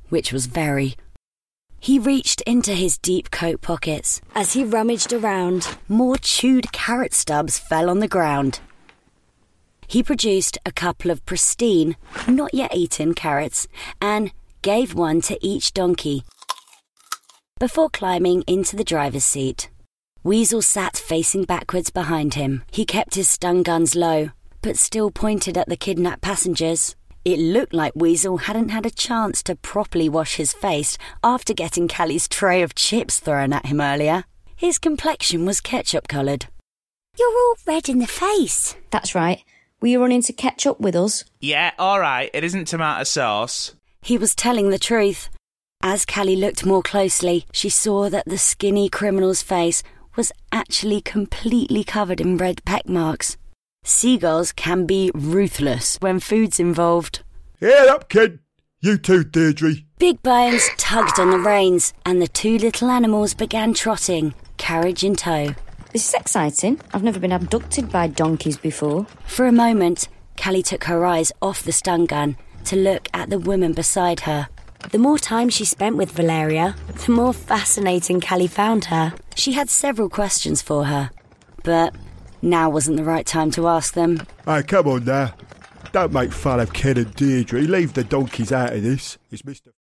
which was very. He reached into his deep coat pockets. As he rummaged around, more chewed carrot stubs fell on the ground. He produced a couple of pristine, not yet eaten carrots and gave one to each donkey before climbing into the driver's seat. Weasel sat facing backwards behind him. He kept his stun guns low, but still pointed at the kidnapped passengers. It looked like Weasel hadn't had a chance to properly wash his face after getting Callie's tray of chips thrown at him earlier. His complexion was ketchup-coloured. You're all red in the face. That's right. Will you run in to catch up with us? Yeah, all right. It isn't tomato sauce. He was telling the truth. As Callie looked more closely, she saw that the skinny criminal's face was actually completely covered in red peck marks. Seagulls can be ruthless when food's involved. Head up, kid. You too, Deirdre. Big Bones tugged on the reins and the two little animals began trotting, carriage in tow. This is exciting. I've never been abducted by donkeys before. For a moment, Callie took her eyes off the stun gun to look at the woman beside her. The more time she spent with Valeria, the more fascinating Callie found her. She had several questions for her, but now wasn't the right time to ask them. Hey, come on now. Don't make fun of Ken and Deirdre. Leave the donkeys out of this. It's Mr.